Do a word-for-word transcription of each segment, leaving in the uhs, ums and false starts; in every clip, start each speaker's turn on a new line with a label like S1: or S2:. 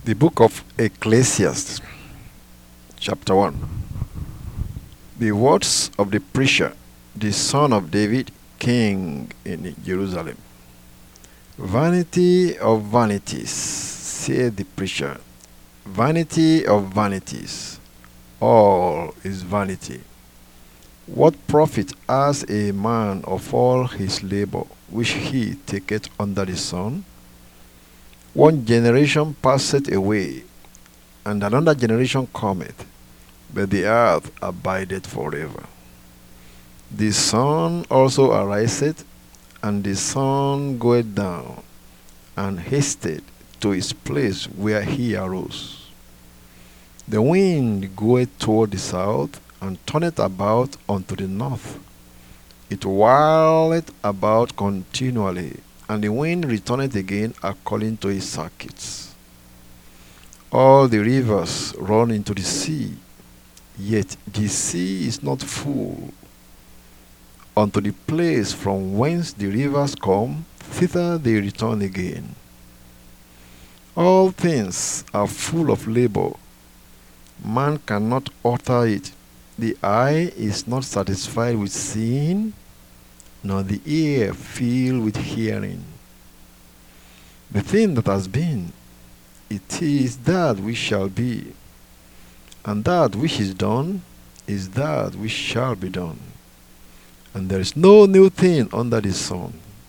S1: The book of Ecclesiastes, chapter one. The words of the preacher, the son of David, king in Jerusalem. Vanity of vanities, said the preacher, vanity of vanities, all is vanity. What profit has a man of all his labor which he taketh under the sun? One generation passeth away, and another generation cometh, but the earth abideth forever. The sun also ariseth, and the sun goeth down, and hasteth to his place where he arose. The wind goeth toward the south, and turneth about unto the north. It whirleth about continually, and the wind returneth again according to his circuits. All the rivers run into the sea, yet the sea is not full. Unto the place from whence the rivers come, thither they return again. All things are full of labor. Man cannot utter it. The eye is not satisfied with seeing, nor the ear filled with hearing. The thing that has been, it is that which shall be, and that which is done is that which shall be done. And there is no new thing under the sun.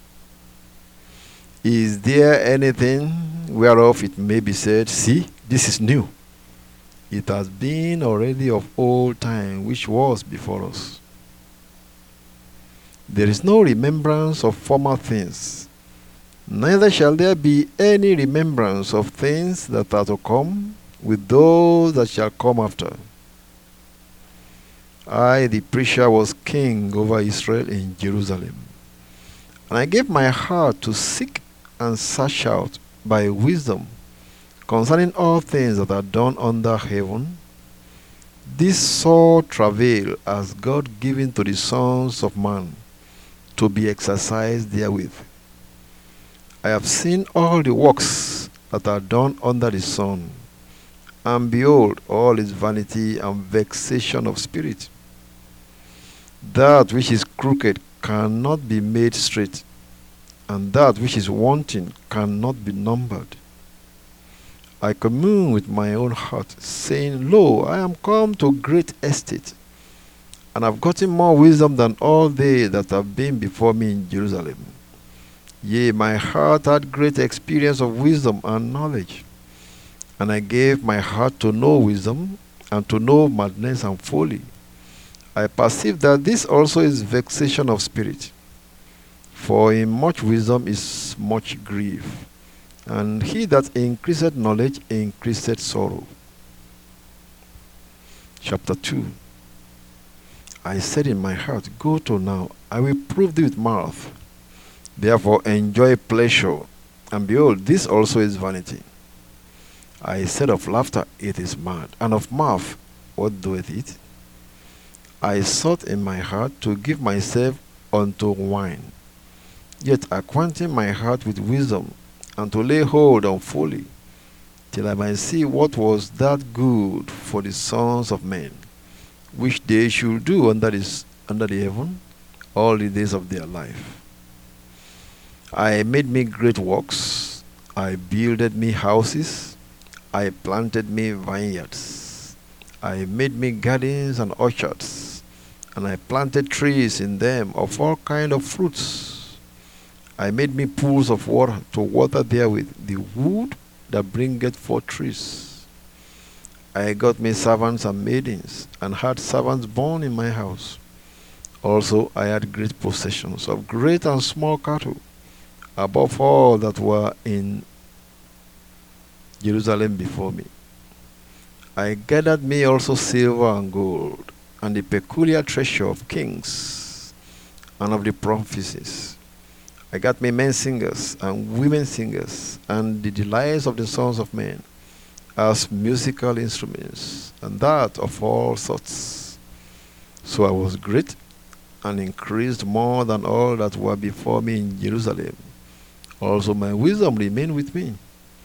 S1: Is there anything whereof it may be said, see, this is new? It has been already of old time, which was before us. There is no remembrance of former things, neither shall there be any remembrance of things that are to come with those that shall come after. I, the preacher, was king over Israel in Jerusalem, and I gave my heart to seek and search out by wisdom concerning all things that are done under heaven. This sore travail has God given to the sons of man, to be exercised therewith. I have seen all the works that are done under the sun, and behold, all is vanity and vexation of spirit. That which is crooked cannot be made straight, and that which is wanting cannot be numbered. I commune with my own heart, saying, Lo, I am come to great estate, and have gotten more wisdom than all they that have been before me in Jerusalem. Yea, my heart had great experience of wisdom and knowledge, and I gave my heart to know wisdom, and to know madness and folly. I perceive that this also is vexation of spirit. For in much wisdom is much grief, and he that increaseth knowledge increaseth sorrow. Chapter two. I said in my heart, Go to now, I will prove thee with mirth. Therefore enjoy pleasure, and behold, this also is vanity. I said of laughter, It is mad, and of mirth, what doeth it? I sought in my heart to give myself unto wine, yet acquainting my heart with wisdom, and to lay hold on folly, till I might see what was that good for the sons of men, which they should do under, this, under the heaven all the days of their life. I made me great works, I builded me houses, I planted me vineyards, I made me gardens and orchards, and I planted trees in them of all kind of fruits. I made me pools of water to water therewith the wood that bringeth forth trees. I got me servants and maidens, and had servants born in my house. Also I had great possessions of great and small cattle, above all that were in Jerusalem before me. I gathered me also silver and gold, and the peculiar treasure of kings, and of the prophecies. I got me men singers, and women singers, and the delights of the sons of men, as musical instruments, and that of all sorts. So I was great, and increased more than all that were before me in Jerusalem. Also my wisdom remained with me,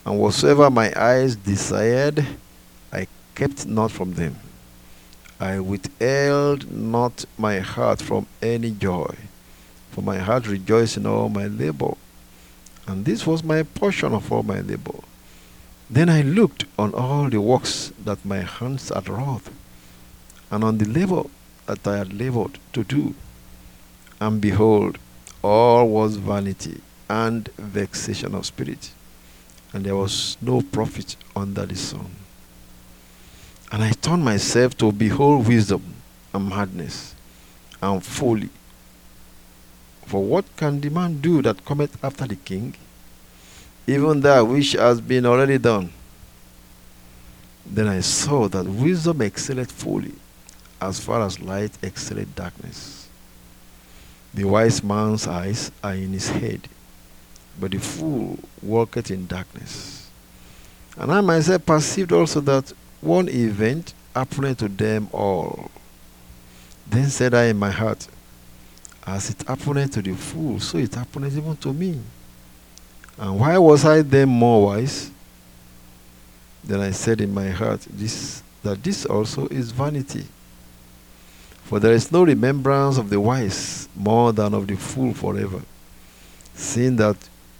S1: And whatsoever my eyes desired, I kept not from them. I withheld not my heart from any joy, for my heart rejoiced in all my labor, and this was my portion of all my labor. Then I looked on all the works that my hands had wrought, and on the labor that I had labored to do, and behold, all was vanity and vexation of spirit, and there was no profit under the sun. And I turned myself to behold wisdom and madness and folly. For what can the man do that cometh after the king? Even that which has been already done. Then I saw that wisdom excelleth folly, as far as light excelleth darkness. The wise man's eyes are in his head, but the fool walketh in darkness. And I myself perceived also that one event happened to them all. Then said I in my heart, as it happened to the fool, so it happened even to me. And why was I then more wise? Then I said in my heart, this that this also is vanity. For there is no remembrance of the wise more than of the fool forever, seeing that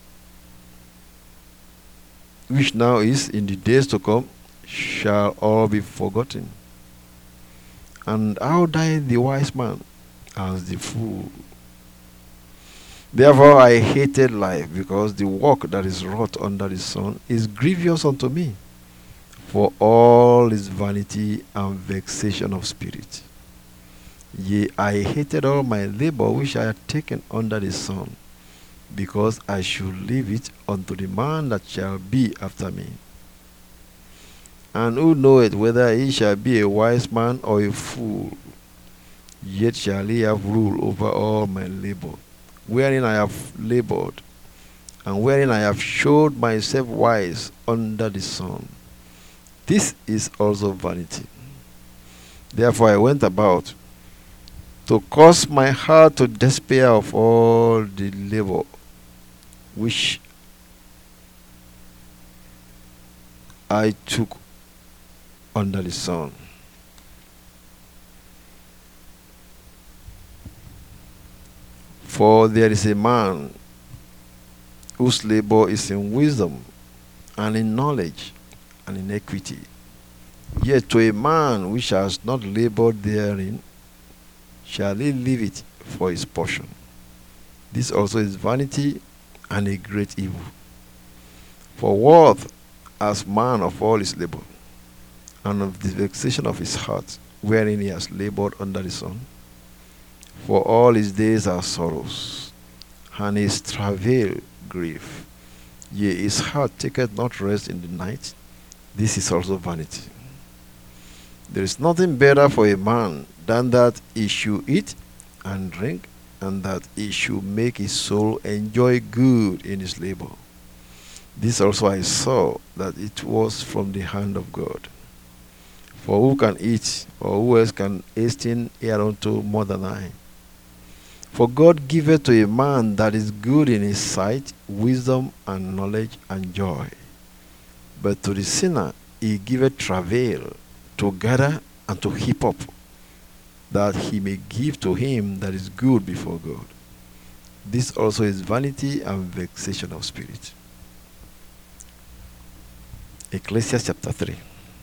S1: which now is in the days to come shall all be forgotten. And how died the wise man? As the fool. Therefore I hated life, because the work that is wrought under the sun is grievous unto me. For all is vanity and vexation of spirit. Yea, I hated all my labor which I had taken under the sun, because I should leave it unto the man that shall be after me. And who knoweth whether he shall be a wise man or a fool? Yet shall he have rule over all my labor, wherein I have labored, and wherein I have showed myself wise under the sun. This is also vanity. Therefore I went about to cause my heart to despair of all the labor which I took under the sun. For there is a man whose labor is in wisdom, and in knowledge, and in equity. Yet to a man which has not labored therein, shall he leave it for his portion. This also is vanity and a great evil. For worth as man of all his labor, and of the vexation of his heart, wherein he has labored under the sun. For all his days are sorrows, and his travail grief. Yea, his heart taketh not rest in the night. This is also vanity. There is nothing better for a man than that he should eat and drink, and that he should make his soul enjoy good in his labor. This also I saw, that it was from the hand of God. For who can eat, or who else can hasten hereunto more than I? For God giveth to a man that is good in his sight wisdom and knowledge and joy. But to the sinner he giveth travail, to gather and to heap up, that he may give to him that is good before God. This also is vanity and vexation of spirit. Ecclesiastes chapter three.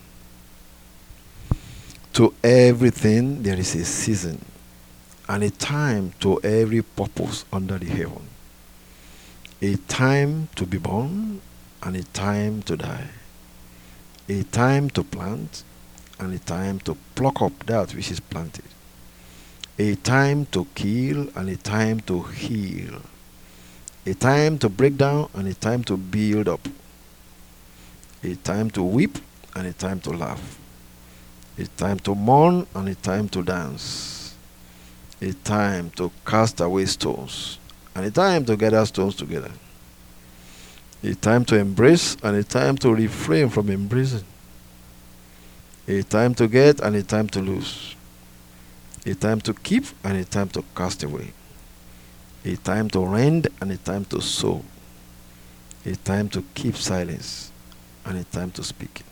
S1: To everything there is a season, and a time to every purpose under the heaven. A time to be born, and a time to die. A time to plant, and a time to pluck up that which is planted. A time to kill, and a time to heal. A time to break down, and a time to build up. A time to weep, and a time to laugh. A time to mourn, and a time to dance. A time to cast away stones, and a time to gather stones together. A time to embrace, and a time to refrain from embracing. A time to get, and a time to lose. A time to keep, and a time to cast away. A time to rend, and a time to sow. a time to keep silence, and a time to speak,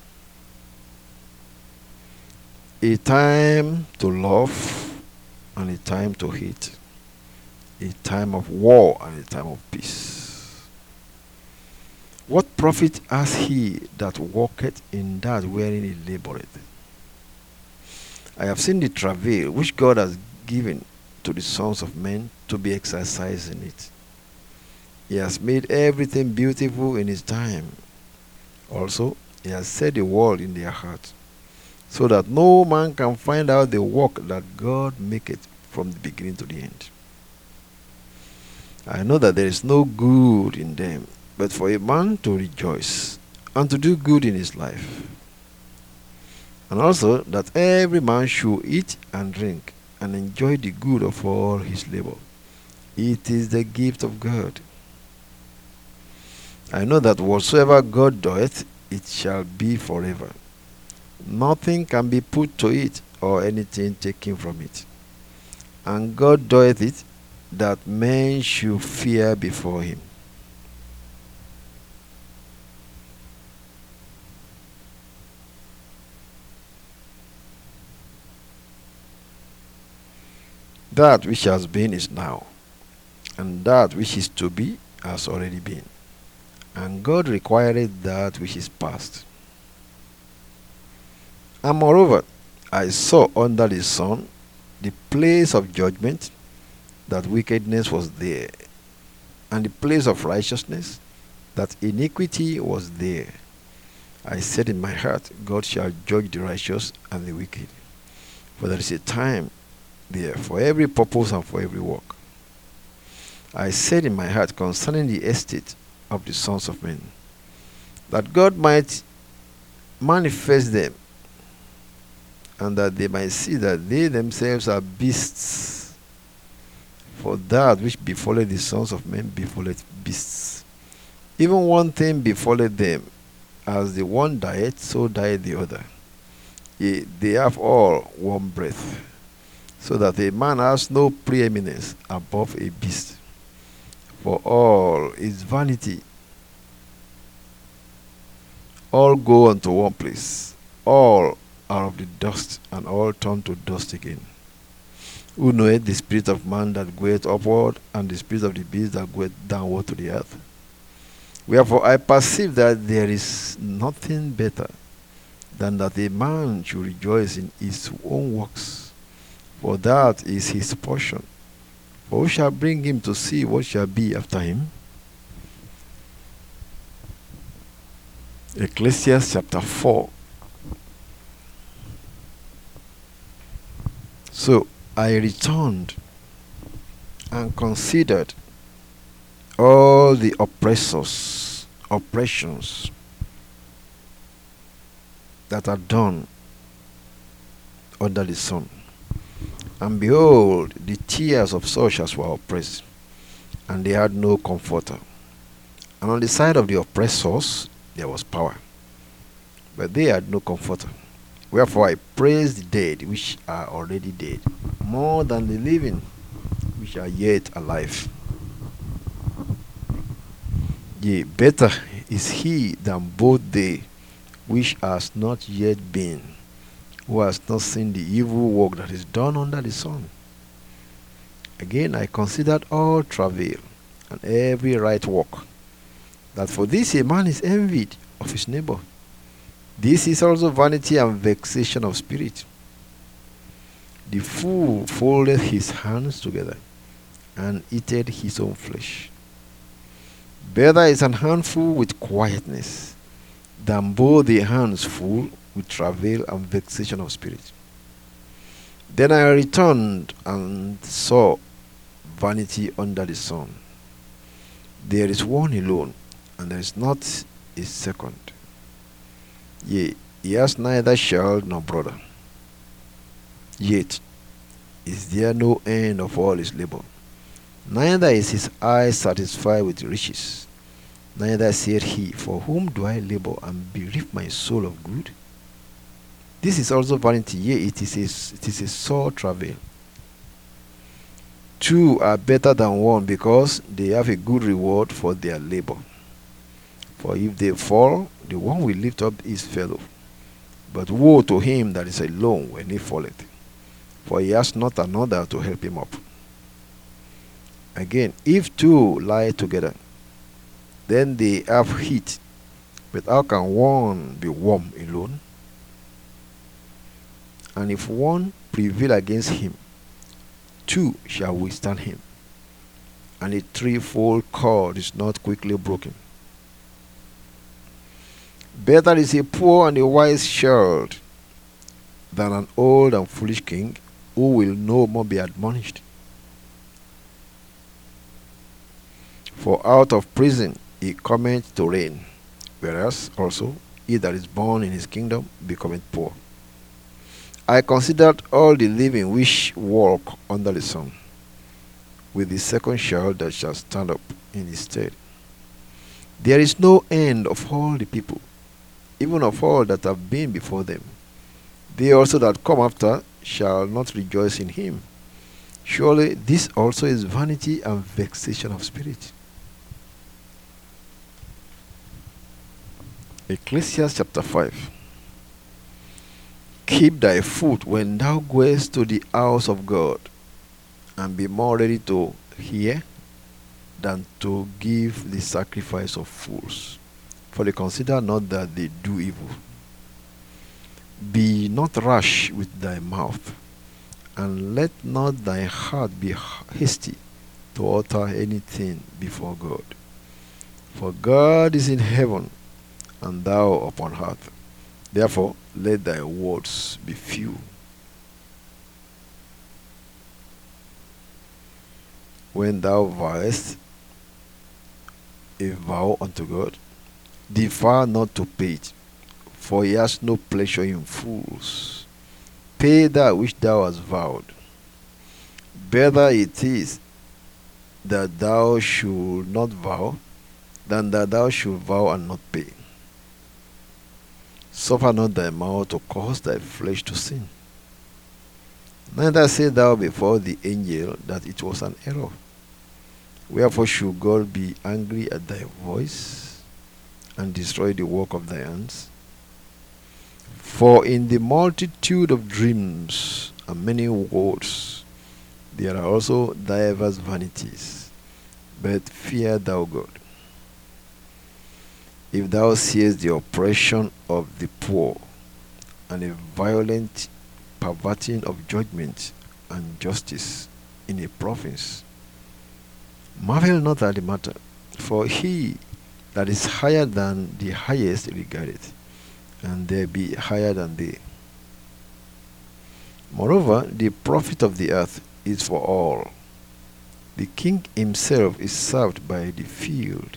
S1: a time to love and a time to hate, a time of war and a time of peace. What profit has he that walketh in that wherein he laboureth? I have seen the travail which God has given to the sons of men to be exercised in it. He has made everything beautiful in his time. Also, he has set the world in their heart, so that no man can find out the work that God maketh from the beginning to the end. I know that there is no good in them, but for a man to rejoice and to do good in his life. And also that every man should eat and drink and enjoy the good of all his labor. It is the gift of God. I know that whatsoever God doeth, it shall be forever. Nothing can be put to it, or anything taken from it. And God doeth it, that men should fear before him. That which has been is now, and that which is to be has already been. And God required that which is past. And moreover, I saw under the sun the place of judgment, that wickedness was there, and the place of righteousness, that iniquity was there. I said in my heart, God shall judge the righteous and the wicked, for there is a time there for every purpose and for every work. I said in my heart concerning the estate of the sons of men, that God might manifest them, and that they might see that they themselves are beasts. For that which befalleth the sons of men befalleth beasts. Even one thing befalleth them, as the one dieth, so dieth the other. Yea, they have all one breath, so that a man has no preeminence above a beast. For all is vanity. All go unto one place. All are of the dust, and all turn to dust again. Who knoweth the spirit of man that goeth upward, and the spirit of the beast that goeth downward to the earth? Wherefore I perceive that there is nothing better than that a man should rejoice in his own works, for that is his portion. For who shall bring him to see what shall be after him? Ecclesiastes chapter four. So I returned and considered all the oppressors, oppressions that are done under the sun. And behold, the tears of such as were oppressed, and they had no comforter. And on the side of the oppressors there was power, but they had no comforter. Wherefore I praise the dead which are already dead, more than the living which are yet alive. Yea, better is he than both they which has not yet been, who has not seen the evil work that is done under the sun. Again I considered all travail and every right work, that for this a man is envied of his neighbor. This is also vanity and vexation of spirit. The fool folded his hands together and eateth his own flesh. Better is an handful with quietness than both the hands full with travail and vexation of spirit. Then I returned and saw vanity under the sun. There is one alone, and there is not a second. Yea, he has neither child nor brother. Yet is there no end of all his labor. Neither is his eye satisfied with riches. Neither said he, for whom do I labor and bereave my soul of good? This is also vanity, yea, it is a, it is a sore travail. Two are better than one, because they have a good reward for their labor. For if they fall, the one will lift up his fellow. But woe to him that is alone when he falleth, for he has not another to help him up. Again, if two lie together, then they have heat. But how can one be warm alone? And if one prevail against him, two shall withstand him. And a threefold cord is not quickly broken. Better is a poor and a wise child than an old and foolish king who will no more be admonished. For out of prison he cometh to reign, whereas also he that is born in his kingdom becometh poor. I considered all the living which walk under the sun, with the second child that shall stand up in his stead. There is no end of all the people, even of all that have been before them. They also that come after shall not rejoice in him. Surely this also is vanity and vexation of spirit. Ecclesiastes chapter five. Keep thy foot when thou goest to the house of God, and be more ready to hear than to give the sacrifice of fools. For they consider not that they do evil. Be not rash with thy mouth, and let not thy heart be hasty to utter anything before God. For God is in heaven, and thou upon earth. Therefore let thy words be few. When thou vowest a vow unto God, defer not to pay it, for he has no pleasure in fools. Pay that which thou hast vowed. Better it is that thou should not vow than that thou should vow and not pay. Suffer not thy mouth to cause thy flesh to sin. Neither say thou before the angel that it was an error. Wherefore should God be angry at thy voice, and destroy the work of thy hands? For in the multitude of dreams and many words there are also divers vanities. But fear thou God. If thou seest the oppression of the poor, and a violent perverting of judgment and justice in a province, marvel not at the matter, for he that is higher than the highest regardeth, and there be higher than they. Moreover, the profit of the earth is for all. The king himself is served by the field.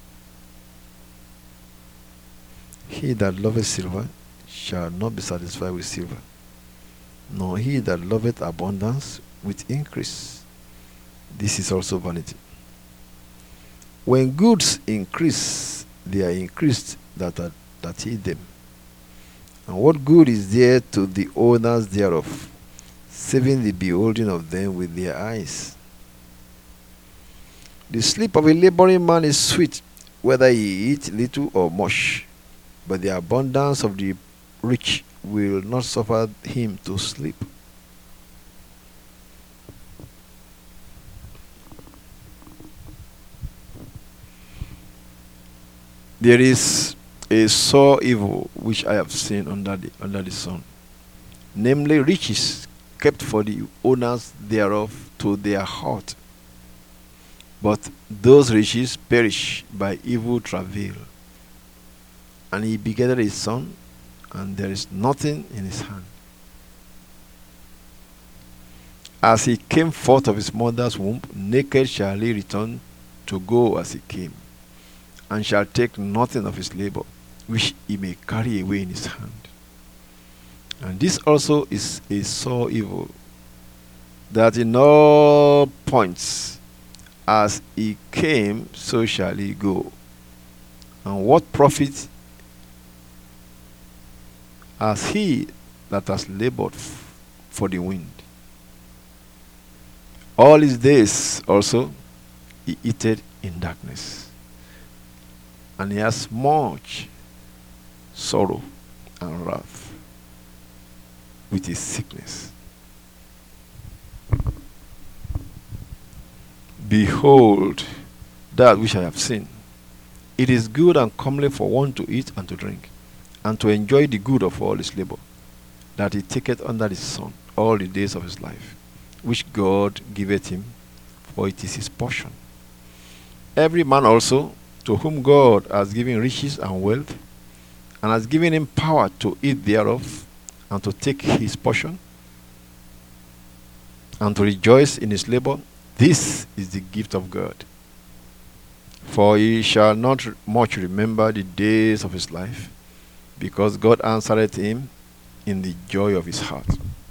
S1: He that loveth silver shall not be satisfied with silver, nor he that loveth abundance with increase. This is also vanity. When goods increase, they are increased that are, that eat them. And what good is there to the owners thereof, saving the beholding of them with their eyes? The sleep of a laboring man is sweet, whether he eat little or much, but the abundance of the rich will not suffer him to sleep. There is a sore evil which I have seen under the under the sun, namely riches kept for the owners thereof to their heart, but those riches perish by evil travail. And he begat a son, and there is nothing in his hand. As he came forth of his mother's womb, naked shall he return to go as he came, and shall take nothing of his labor, which he may carry away in his hand. And this also is a sore evil, that in all points as he came, so shall he go. And what profit has he that has labored f- for the wind? All his days also he eateth in darkness, and he has much sorrow and wrath with his sickness. Behold, that which I have seen. It is good and comely for one to eat and to drink, and to enjoy the good of all his labor, that he taketh under the sun all the days of his life, which God giveth him, for it is his portion. Every man also, to whom God has given riches and wealth, and has given him power to eat thereof, and to take his portion, and to rejoice in his labor, this is the gift of God. For he shall not much remember the days of his life, because God answered him in the joy of his heart.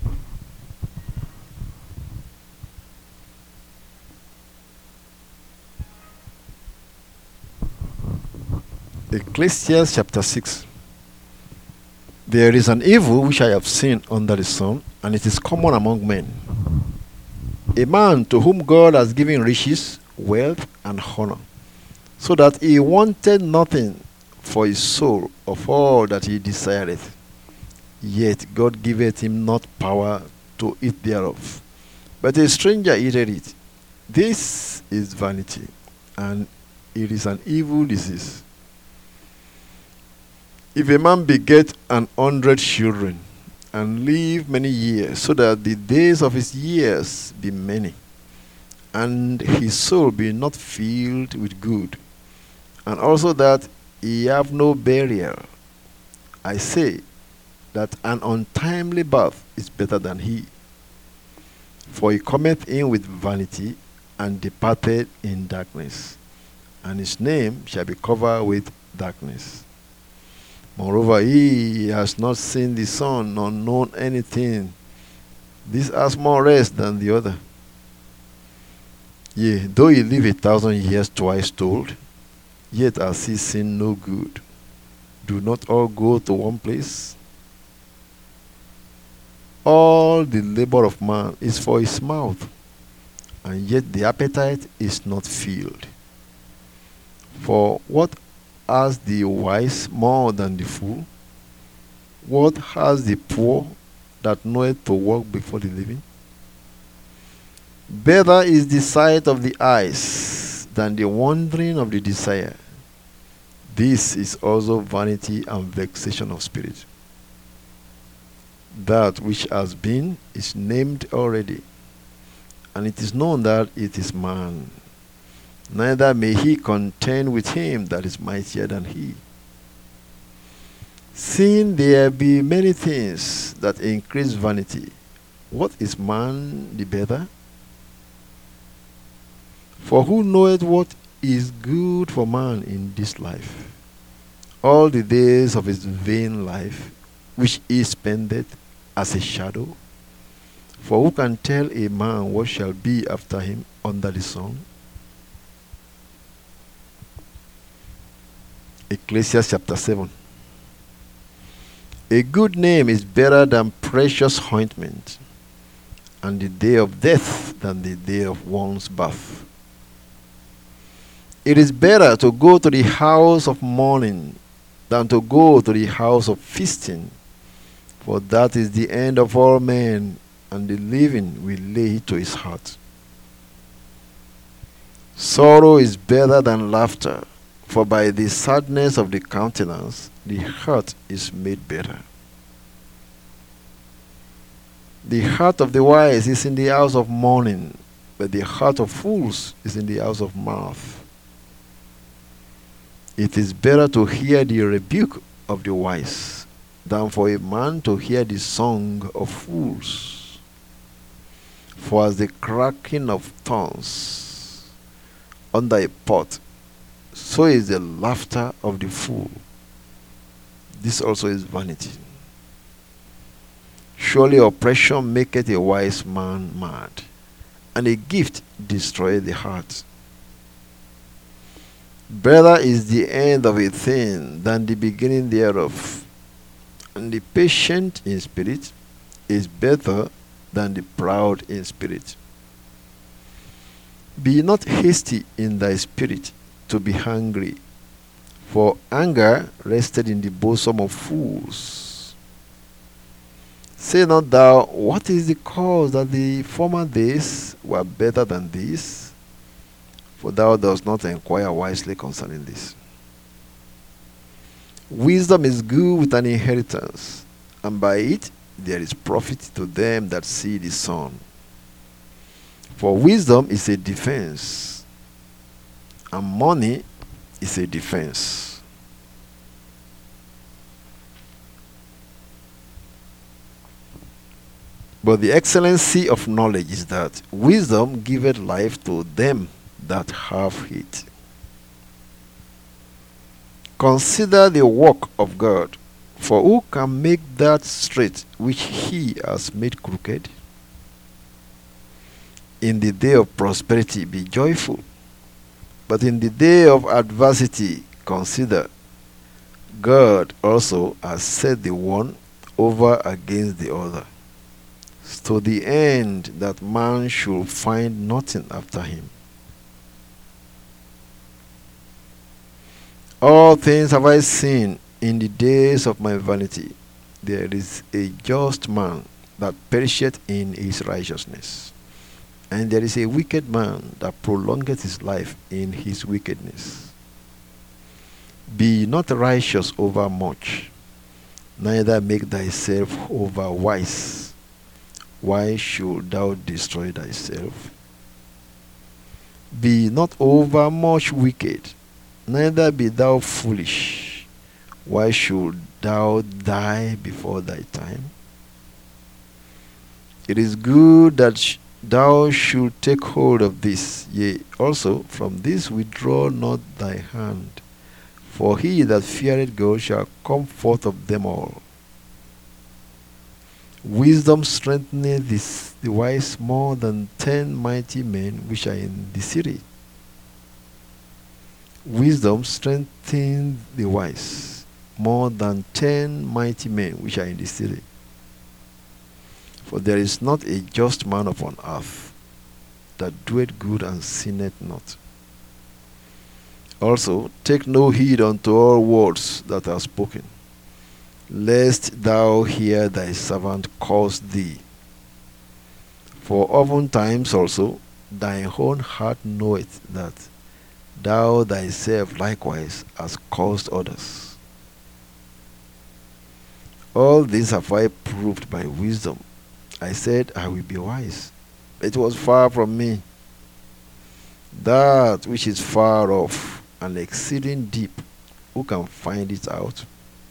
S1: Ecclesiastes chapter six. There is an evil which I have seen under the sun, and it is common among men. A man to whom God has given riches, wealth, and honor, so that he wanted nothing for his soul of all that he desireth. Yet God giveth him not power to eat thereof, but a stranger eateth it. This is vanity, and it is an evil disease. If a man beget an hundred children, and live many years, so that the days of his years be many, and his soul be not filled with good, and also that he have no burial, I say that an untimely birth is better than he. For he cometh in with vanity, and departed in darkness, and his name shall be covered with darkness. Moreover, he has not seen the sun, nor known anything. This has more rest than the other. Yea, though he live a thousand years twice told, yet has he seen no good. Do not all go to one place? All the labor of man is for his mouth, and yet the appetite is not filled. For what has the wise more than the fool? What has the poor that knoweth to walk before the living? Better is the sight of the eyes than the wandering of the desire. This is also vanity and vexation of spirit. That which has been is named already, and it is known that it is man. Neither may he contend with him that is mightier than he. Seeing there be many things that increase vanity, what is man the better? For who knoweth what is good for man in this life? All the days of his vain life, which he spendeth as a shadow. For who can tell a man what shall be after him under the sun? Ecclesiastes chapter seven. A good name is better than precious ointment, and the day of death than the day of one's birth. It is better to go to the house of mourning than to go to the house of feasting, for that is the end of all men, and the living will lay it to his heart. Sorrow is better than laughter, for by the sadness of the countenance the heart is made better. The heart of the wise is in the house of mourning, but the heart of fools is in the house of mirth. It is better to hear the rebuke of the wise than for a man to hear the song of fools. For as the cracking of thorns under a pot, so is the laughter of the fool. This also is vanity. Surely oppression maketh a wise man mad, and a gift destroyeth the heart. Better is the end of a thing than the beginning thereof, and the patient in spirit is better than the proud in spirit. Be not hasty in thy spirit to be hungry, For anger rested in the bosom of fools. Say not thou, what is the cause that the former days were better than this? For thou dost not inquire wisely concerning this. Wisdom is good with an inheritance, and by it there is profit to them that see the sun. For wisdom is a defense, and money is a defense. But the excellency of knowledge is that wisdom giveth life to them that have it. Consider the work of God, for who can make that straight which he has made crooked? In the day of prosperity be joyful, but in the day of adversity consider, God also has set the one over against the other, to the end that man should find nothing after him. All things have I seen in the days of my vanity. There is a just man that perisheth in his righteousness, and there is a wicked man that prolongeth his life in his wickedness. Be not righteous over much, neither make thyself over wise. Why should thou destroy thyself? Be not over much wicked, neither be thou foolish. Why should thou die before thy time? It is good that sh- thou should take hold of this, yea, also from this withdraw not thy hand. For he that feareth God shall come forth of them all. Wisdom strengtheneth this, the wise more than ten mighty men which are in the city. Wisdom strengtheneth the wise more than ten mighty men which are in the city. For there is not a just man upon earth that doeth good and sinneth not. Also, take no heed unto all words that are spoken, lest thou hear thy servant curse thee. For oftentimes also thine own heart knoweth that thou thyself likewise hast caused others. All this have I proved by wisdom. I said, I will be wise. It was far from me. That which is far off and exceeding deep, who can find it out?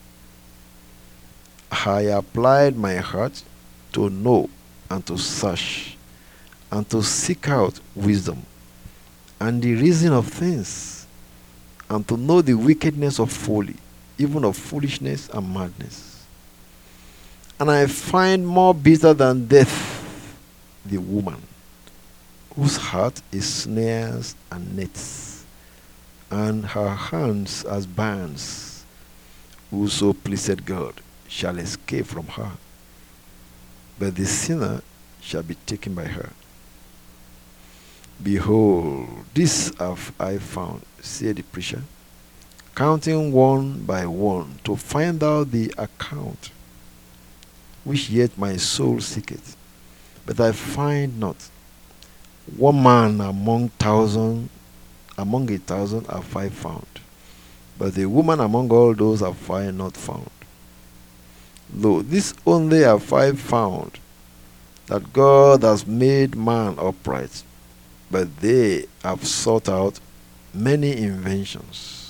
S1: I applied my heart to know and to search and to seek out wisdom and the reason of things, and to know the wickedness of folly, even of foolishness and madness. And I find more bitter than death the woman, whose heart is snares and nets, and her hands as bands. Whoso pleaseth God shall escape from her, but the sinner shall be taken by her. Behold, this have I found, said the preacher, counting one by one, to find out the account, which yet my soul seeketh, but I find not. One man among thousand, among a thousand have I found, but the woman among all those have I not found. Lo, this only have I found, that God has made man upright, but they have sought out many inventions.